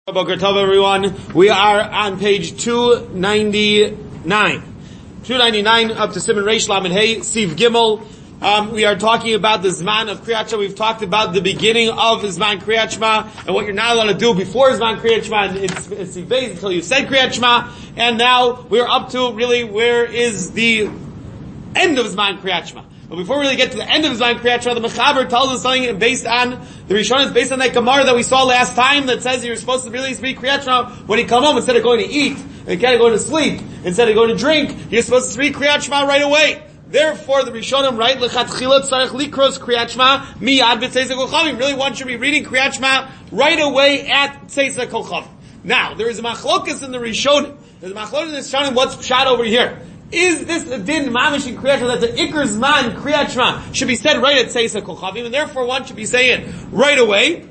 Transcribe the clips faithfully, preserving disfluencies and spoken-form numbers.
Boker Tov, everyone. We are on page two ninety-nine. two ninety-nine up to Siman Reish Lamed Hey, Siv Gimel. Um, we are talking about the Zman of Kriyat Shema. We've talked about the beginning of Zman Kriyat Shema and what you're not allowed to do before Zman Kriyat Shema and it's, it's Siv Beis until you said Kriyat Shema. And now we're up to really where is the end of Zman Kriyat Shema. But before we really get to the end of Zman Kriyat Shema, the Mechaber tells us something based on the Rishon is based on that Gemara that we saw last time that says you're supposed to really speak Kriyat Shema when you come home instead of going to eat, instead of going to sleep, instead of going to drink, you're supposed to speak Kriyat Shema right away. Therefore, the Rishonim write, L'chatchila tzarech likros Kriyat Shema miyad b'tzeisa kol chavim. Really, one should be reading Kriyat Shema right away at tzeisa kol chavim. Now, there is a machlokas in the Rishonim. There's a machlokas in the Rishonim. What's shot over here? Is this a din mamish in Kriyat Shema? That's an ikr zman Kriyat Shema should be said right at tzeisa kol chavim, and therefore one should be saying right away.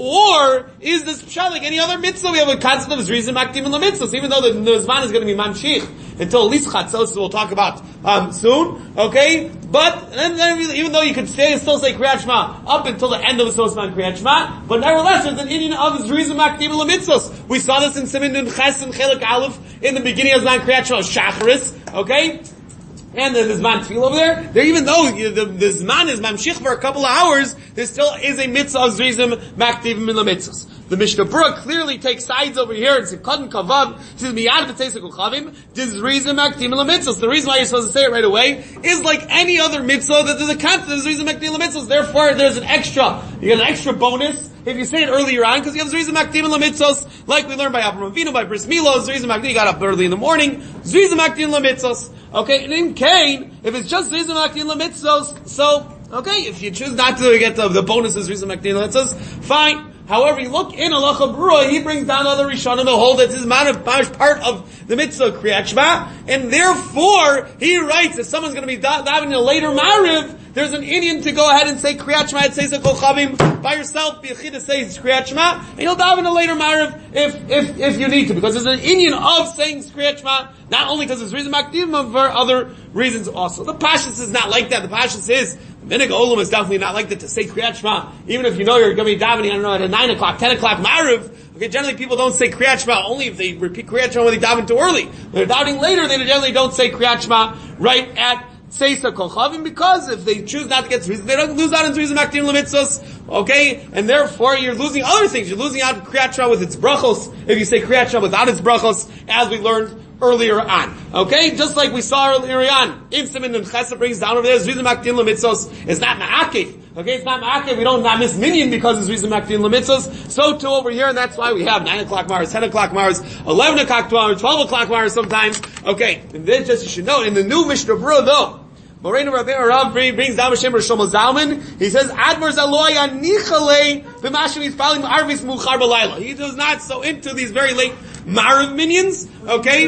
Or is this pshat like any other mitzvah? We have a concept of zrizim akdim in the mitzvahs, even though the, the zman is going to be mamshich until at least chatzos, we'll talk about um, soon. Okay, but and then, even though you could say still say Kriyat Shema up until the end of the Zman Kriyat Shema, but nevertheless there's an Indian of zrizim akdim in the mitzvahs. We saw this in Siman Nun Ches and Chelik Aleph in the beginning of Zman Kriyat Shema, Shacharis. Okay. And the Zman Tefillah over there, there even though the, the Zman is mamshich for a couple of hours, there still is a mitzvah of zrizim maktivim in the mitzvahs. The Mishnah Berurah clearly takes sides over here and says, Kadon Kavav, says, Miyad v'tzeisa kol chavim, this zrizim maktivim in the mitzvahs. The reason why you're supposed to say it right away is like any other mitzvah that there's a concept of zrizim maktivim in the mitzvahs. Therefore, there's an extra, you get an extra bonus if you say it earlier on, because you have zrizim maktivim in the mitzvahs, like we learned by Avraham Avinu, by Bris Milo, zrizim maktivim, you got up early in the morning, zrizim maktivim in the mitzvahs. Okay, and in Cain, if it's just zrizim maktivim in the mitzvahs, so, okay, if you choose not to get the, the bonuses zrizim maktivim in the mitzvahs, fine. However, you look in Halacha Berurah, he brings down other Rishonim to hold that this is part of the mitzvah Kriyat Shema, and therefore, he writes, if someone's going to be davening a later Mariv, there's an Indian to go ahead and say Kriyat Shema at Tzeisa Kol Chavim by yourself, B'yachid says Kriyat Shema, and you'll daven a later Mariv if, if, if you need to, because there's an Indian of saying Kriyat Shema, not only because it's reason Makdim, but for other reasons also. The Pashas is not like that. The Pashas is, Minig Olam is definitely not like that to say Kriyat Shema, even if you know you're going to be davening, I don't know, at a nine o'clock, ten o'clock Mariv. Okay, generally people don't say Kriyat Shema only if they repeat Kriyat Shema when they daven too early. When they're davening later, they generally don't say Kriyat Shema right at Tzeisa Kol Chavim, because if they choose not to get Zrizim, they don't lose out on Zrizim Makdim Lemitzos, okay? And therefore you're losing other things. You're losing out on Kriyat Shema with its brachos, if you say Kriyat Shema without its brachos, as we learned earlier on. Okay? Just like we saw earlier on, in Siman Nun Ches brings down over there, Zrizim Makdim Lemitzos is not Ma'akev. Okay, it's not Ma'akev, we don't not miss minyan because it's Zrizim Makdim Lemitzos. So too over here, and that's why we have nine o'clock Mars, ten o'clock Mars, eleven o'clock Mars, twelve o'clock Mars sometimes. Okay, and then just you should know, in the new Mishnah Berurah though, Moreinu Rabbeinu Rav brings down Hashem Shlomo Zalman. He says, Admar Zaloy Anichale b'mashim yispalim arvis muchar b'layla. He was not so into these very late Marav minions. Okay?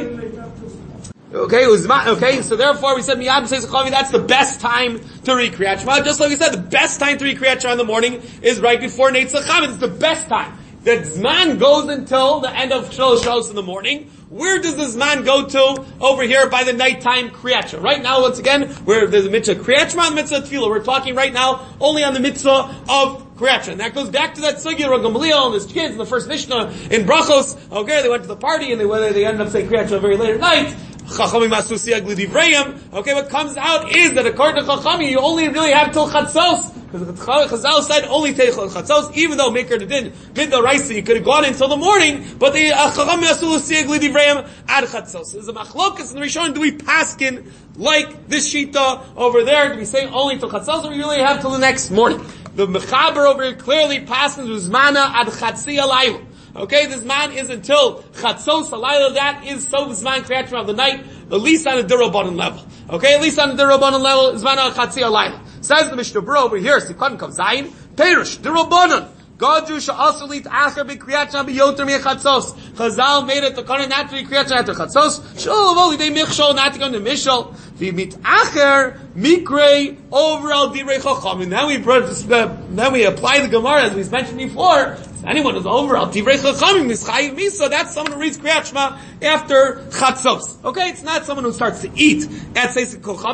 Okay, it was, okay, so therefore we said, Miyad says, that's the best time to read Kriyat Shema. Just like we said, the best time to read Kriyat Shema in the morning is right before Neitzah Chametz. It's the best time. The Zman goes until the end of Shalosh Shalos in the morning. Where does the Zman go to? Over here by the nighttime Kriyat Shema. Right now, once again, where there's a mitzvah Kriyat Shema and the mitzvah Tefillah. We're talking right now only on the mitzvah of Kriyat Shema. And that goes back to that sugya, Rav Gamliel and his kids in the first Mishnah in Brachos. Okay, they went to the party and they, whether they ended up saying Kriyat Shema very late at night. Chachamim masu siyag l'divrayim. Okay, what comes out is that according to Chachamim, you only really have till Chatzos. Because Chazal said only Teichel Chatzos, even though Maker did Midda Raisa, you could have gone until the morning, but the Chachamim masu siyag l'divrayim ad Chatzos. There's a machlokas in the Rishon, do we paskin like this shita over there? Do we say only till Chatzos, or you really have till the next morning? The Mechaber over here clearly passes Uzmana ad Chatzi Alayla. Okay, this man is until Chatzos Halayla, that is so Zman Kriyat Shema of the night, at least on a Durabanan level. Okay, at least on a Durabanan level, Zman Chatzi Halayla. Says the Mishnah Berurah over here, Sikon Kav Zayin, Perush, Durabanan. Gadu sha'asu lit acher b'kriyat shema b'yoter mi'chatzos. Chazal made it the kana not to be kriyat shema after chatzos. Shol avol lidei michshol, not to go to mishol. V'mit acher mikrei over al divrei chachamim. Then we brought this, uh, then we apply the Gemara as we mentioned before. Anyone who's over al divrei chachamim is chayiv misa. That's someone who reads kriyat shema after chatzos. Okay, it's not someone who starts to eat at seisik chachamim.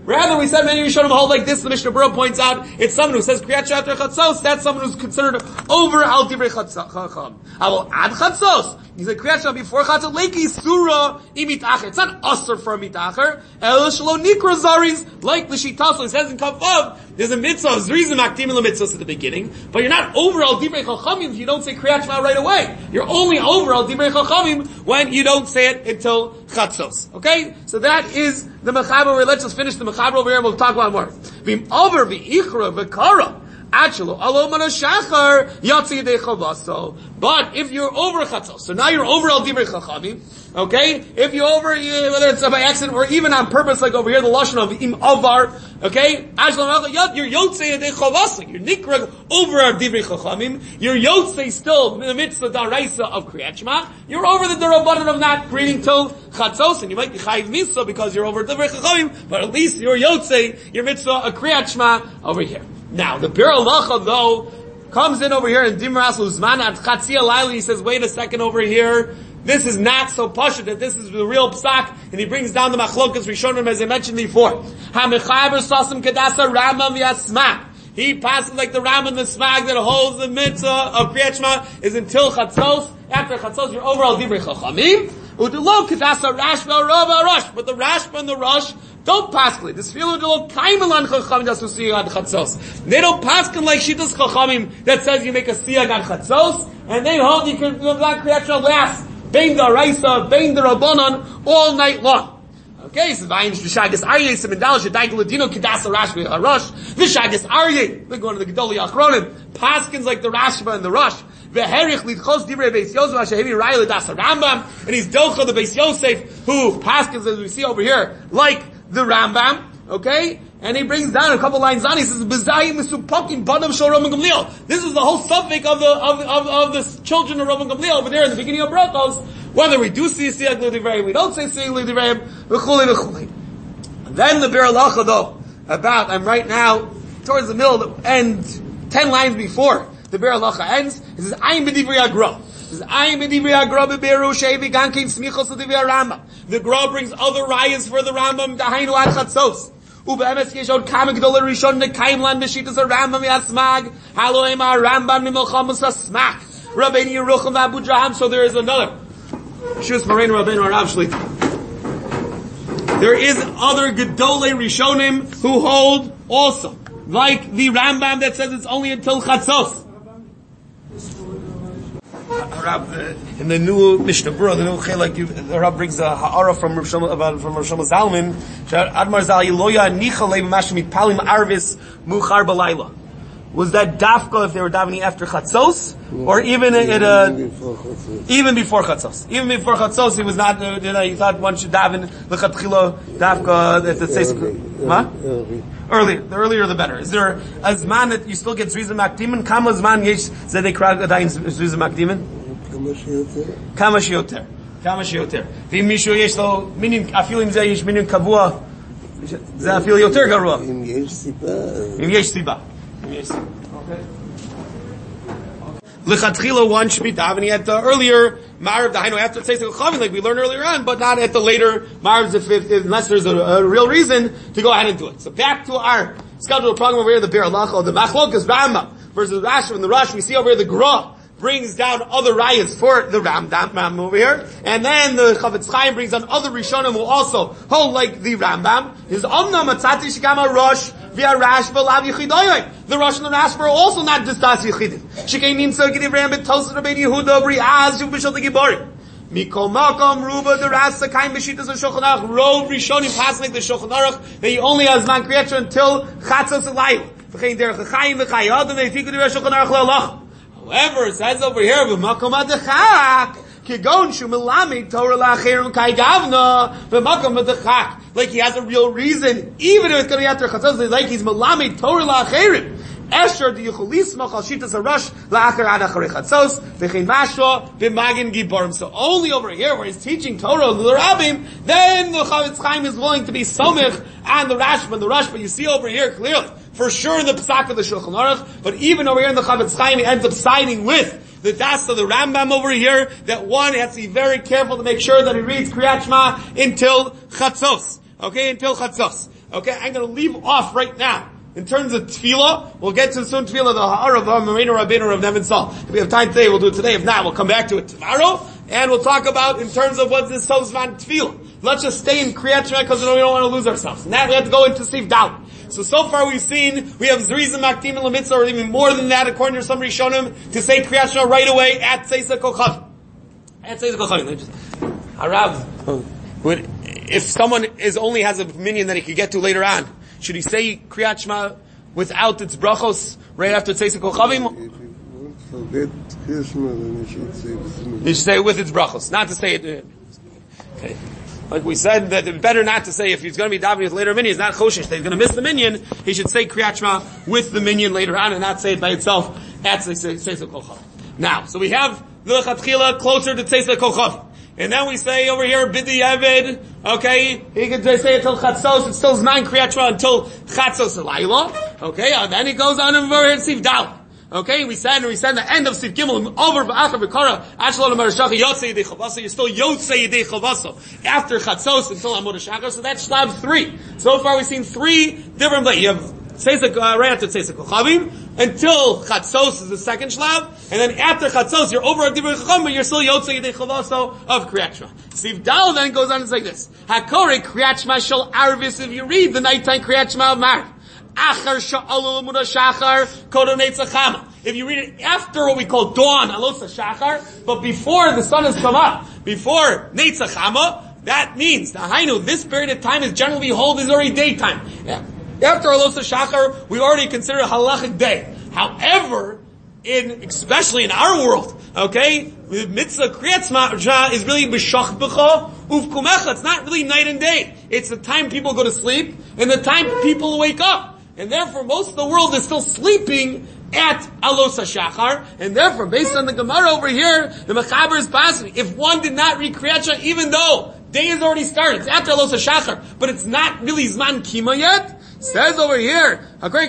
Rather, we said many Rishonim hold like this. The Mishnah Berurah points out it's someone who says Kriyat Shema after Chatzos. That's someone who's considered over Al Divrei Chacham. I will add Chatzos. He said Kriyat Shema before Chatzos. Leiki Surah Imitacher. It's not Asur for Imitacher. El Shlo Nikra Zaris like L'Shitaso. It says in Kavav there's a mitzvah. There's a reason Makdim the mitzvahs at the beginning, but you're not over Al Divrei Chachamim if you don't say Kriyat Shema right away. You're only over Al Divrei Chachamim when you don't say it until Chatzos. Okay, so that is the Mechaber. Let's just finish the Mechaber over here and we'll talk about more. V'im over v'ichra v'kara achelo alom shachar yatsi yedei chavaso. But if you're over Chatzos, so now you're over Al Divrei Chachamim. Okay, if you're over, whether it's by accident or even on purpose, like over here, the lashon of im avar. Okay, you're yotzei yedei chavasa. You're nikra over Al Divrei Chachamim. You're yotzei still in the midst of the daraisa of Kriyat Shema. You're over the derabanan of not reading till Chatzos, and you might be chayiv misa because you're over Divrei Chachamim, but at least you're yotzei your mitzvah a Kriyat Shema over here. Now the Bir Halacha though comes in over here in Dimras Luzman at Chatzia Laila. He says, wait a second over here. This is not so pashut that this is the real psak, and he brings down the machlokas Rishonim as I mentioned before. HaMechaber Sasim Kedasa Rambam Yasma. He passes like the Rambam the Smag that holds the mitzvah of Kriyat Shema is until Chatzos. After Chatzos, you're over Al Divrei Chachamim. U'delo Kedasa Rashba Rava Rosh. But the Rashba and the Rosh don't paskin. This feel u'delo Kaimelan Chachamim that's Siyag on Chatzos. They don't paskin like Shitas Chachamim that says you make a Siyag on Chatzos, and they hold you can not Kriyat Shema last. Bein the Raisa, Bein the Rabbanon, all night long. Okay, so Vayin Vishagas Aryeh, Simendal, Shadayk Ladino, Kedasa Rashba Harosh, Vishagas Aryeh, look one of the Gedoli Achronim, Paskins like the Rashba and the Rosh, Veherich Lidchos Divrei Beis Yosef, Hashehevi Raya Ladasa Rambam, and he's Docha the Beis Yosef, who Paskins as we see over here, like the Rambam, okay? And he brings down a couple lines on. He says, "B'zayim misupakim banam shel Rabban Gamliel." This is the whole subject of the of of of the children of Rabban Gamliel over there in the beginning of Brachos. Whether we do see Siyag L'Divrei, we don't say Siyag L'Divrei, v'chuli v'chuli. Then the Bir Halacha though about I'm right now towards the middle of the end, ten lines before the Bir Halacha ends. It says, "Ayin b'divrei Agra." It says, "Ayin b'divrei Agra b'beru she'evi gankein smichos l'divrei Rambam." The Gra brings other rayas for the Rambam. Dahainu ad Chatzos. Ube'emes yeshod kamek doler rishon nekaimlan b'shitas Rambam yasmag haloim Rambam mimolchamus asmak Rabbeinu Yerucham v'Abu Draham. So there is another Shus Moreinu Rabbeinu Rav Shlita. There is other Gedolei Rishonim who hold also like the Rambam that says it's only until Chatzos. Rab, in the new Mishnah Berurah, the new Chelak, the Rab brings a ha'ara from Rav Shlomo, about from Rav Shlomo Zalman. Admar Zal Yiloya Nicha Leib Mashmit Palim Arvis Muchar Balayla. Was that dafka if they were davening after Chatzos, or even at a even before Chatzos? Even before Chatzos, he was not. Uh, you know, he thought one should daven lechatchila dafka at the seis. What? Earlier, the earlier the better. Is there a zman that you still get zrizah makdimin? Kama zman yesh zedek ragadayin zrizah makdimin? Kama shioter. Kama shioter. V'im mishu yesh lo minin afilim zeh yesh minin kavua. Zeh afil yoter garua. Im yesh siba. Im yesh siba. Okay. Lechatchila one should be davening at the earlier Ma'ariv Dahainu after Tzeis Chachamim, like we learned earlier on, but not at the later Ma'ariv if, if, unless there's a, a real reason to go ahead and do it. So back to our scheduled program over here, the Bir Halacha, the Machlokas Rambam versus Rashi and the Rosh. We see over here the Gra brings down other rayas for the Rambam over here, and then the Chavetz Chaim brings down other Rishonim who also hold like the Rambam. His Omna Matzati Shikama Rosh via Rash V'Lav Yechidoyim. The Rosh and the Rash were also not just Das Yechidim. Shekei Nimsa Gediv Rambam Tosar Rabbeinu Yehuda Briaz Shuv B'Shol Giborim. Mikol Makom Ruba the Rasa Kaim B'Shitas of Shulchan Aruch. Rov Rishonim pass like the Shulchan Aruch that he only has man Kriyat until Chatzos Elayim. V'chein Derech Chayim V'Chayad and they think of the Shulchan Aruch Le'alach. However, it says over here, v'makom adechak, kigon shumelami Torah la'acherim kai gavna, v'makom adechak. Like he has a real reason, even if it's going to be after chatzos, like he's melami Torah la'acherim. Esher di'yuchulismach al shitas harash la'acher ad acharei chatzos, v'chein mashro v'magin giborim. So only over here, where he's teaching Torah l'rabim, then the Chavetz Chaim is willing to be somich and the Rashba and the Rush, but you see over here clearly, for sure in the Pesach of the Shulchan Aruch, but even over here in the Chavetz Chaim, he ends up siding with the Das of the Rambam over here, that one has to be very careful to make sure that he reads Kriyat Shema until Chatzos. Okay, until Chatzos. Okay, I'm going to leave off right now. In terms of tefillah, we'll get to soon tefillah, the ha'ar of Marina Rabbeinu of Nevin Sal. If we have time today, we'll do it today. If not, we'll come back to it tomorrow. And we'll talk about in terms of what's this Sozman tefillah. Let's just stay in Kriyat Shema because we don't want to lose ourselves. And that we have to go into Sif Dalet. So, so far we've seen, we have Zrizim Maktim and Lamitzah, or even more than that, according to some Rishonim, to say Kriyat Shema right away at Tzeisa Kochav. At Tzeisa Kochav. Harav, would, if someone is only has a minion that he could get to later on, should he say Kriyat Shema without its brachos right after Tzeisa Kochavim? If you won't forget Kriyat Shema, then you should say it. You should say it with its brachos, not to say it. Okay. Like we said, that it's better not to say if he's going to be davening with later minion, it's not choshesh that he's going to miss the minion. He should say Kriyat Shema with the minion later on and not say it by itself at Tzeisa Kochavim. Now, so we have the Lechatchila closer to Tzeisa Kochavim. And then we say over here, Bidi Eved, okay, he can say it till Chatzos, it's still Zman Kriyat Shema until Chatzos Elayla, okay, and then he goes on over here to Sif Dalet. Okay, we said, and we said the end of Sif Gimel, over V'achar V'kara, Ashlon Marashacha, Yotzei Yedei Chavasa, you're still Yotzei Yedei Chavasa, after Chatzos until Amud HaShachar, so that's Shlav three. So far we've seen three different places. You have Tzeisa, uh, right after Tzeisa Kochavim, until Chatzos is the second Shlav, and then after Chatzos you're over at Divrei Chacham, but you're still Yotzei Yedei Chavasa of Kriyat Shema. Sif Dalet then goes on and says like this, Hakore Kriyat Shema Shel Arvis, if you read the nighttime Kriyat Shema of Marv, Achar Sha'alu L'mud HaShachar, Kodem Netzach Chama. If you read it after what we call dawn, Alos HaShachar, but before the sun has come up, before Netzach Chama, that means, the Hainu, this period of time is generally hold is already daytime. Yeah. After Alos HaShachar, we already consider a halachic day. However, in, especially in our world, okay, the mitzvah Kriyat Shema is really b'shach b'cha uvkumecha. It's not really night and day. It's the time people go to sleep and the time people wake up. And therefore, most of the world is still sleeping at Alos HaShachar, and therefore, based on the Gemara over here, the Mechaber is passing. If one did not read Kriyat Shema, even though day has already started, it's after Alos HaShachar, but it's not really Zman Kima yet, says over here,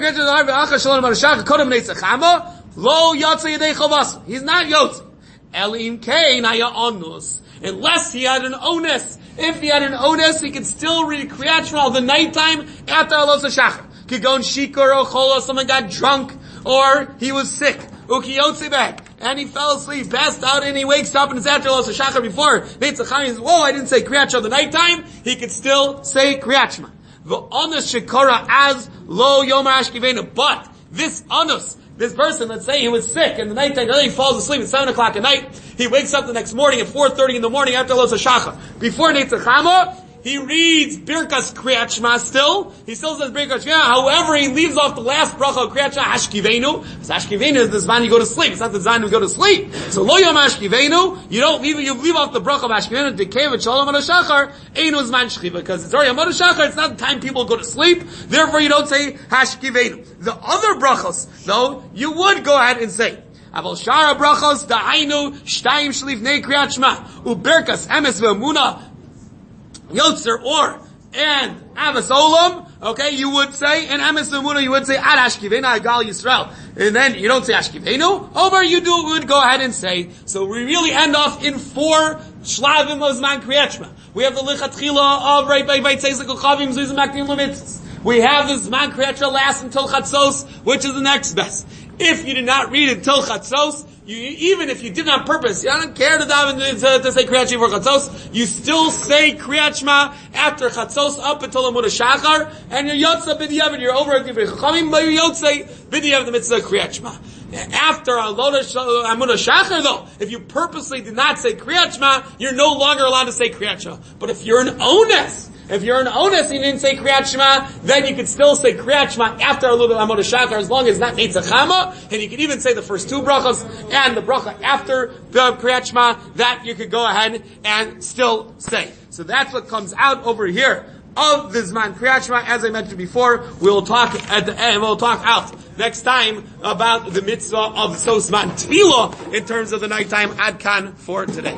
Lo Yotzei Yedei Chavasa. He's not Yotzei. Elim Kein Haya Onus. Unless he had an onus. If he had an onus, he could still read Kriyat Shema the nighttime after Alos HaShachar. Kigon Shikor or Chola, someone got drunk, or he was sick. Uki Yotzei back. And he fell asleep, passed out, and he wakes up and it's after Alos HaShachar before Netzach Chama. He says, whoa, I didn't say Kriyat Shema the nighttime. He could still say Kriyat Shema. The onus shekara as lo yomar ashkivenu. But this onus, this person, let's say he was sick in the nighttime, and then he falls asleep at seven o'clock at night. He wakes up the next morning at four thirty in the morning after Alos HaShachar. Before Netzach Chama, he reads Birkas Kriyat Shema still. He still says Birkas Shema. However, he leaves off the last bracha of Kriyat Shema, Hashkivenu. Because Hashkivenu is the zman you go to sleep. It's not the zman you go to sleep. So Lo Yom Hashkivenu, you don't leave, you leave off the bracha of Hashkivenu, Dekev et Shalom Amud HaShachar, Einu Zman Shchiva. Because it's already Amud HaShachar, it's not the time people go to sleep. Therefore, you don't say Hashkivenu. The other brachos, though, you would go ahead and say. Aval Shara brachos, Da'ainu, Shtayim Shlifnei Kriyat Shema, Uberkas Emes Ve'emuna, Yotzer or and Avos Olam, okay, you would say, and Emes Ve'emuna, you would say Ad Ashkivenu Agal Yisrael, and then you don't say Ashkivenu. Over, you do would go ahead and say. So we really end off in four Shlavim of Zman Kriyat Shema. We have the Lichatchila of right by by Tzeisa Kochavim Zuzim Maktim Lemitzvos. We have the Zman Kriyat Shema last until Chatzos, which is the next best. If you did not read it until Chatzos, you, even if you did it on purpose, you don't care to, to, to say Kriyat Shema for Chatzos, you still say Kriyat Shema after Chatzos up until Amud HaShachar, and you're Yotzei B'diavad, you're over at Divrei Chachamim, but you're Yotzei B'diavad the mitzvah Kriyat Shema. After Amud HaShachar though, if you purposely did not say Kriyat Shema, you're no longer allowed to say Kriyat Shema. But if you're an onus, if you're an onus and you didn't say Kriyat Shema, then you could still say Kriyat Shema after Amud HaShachar as long as it's not Netzach Chama, and you could even say the first two brachas and the bracha after the Kriyat Shema, that you could go ahead and still say. So that's what comes out over here of the Zman Kriyat Shema. As I mentioned before, we'll talk at the end, we'll talk out next time about the mitzvah of Sos Zman Tefillah in terms of the nighttime Adkan for today.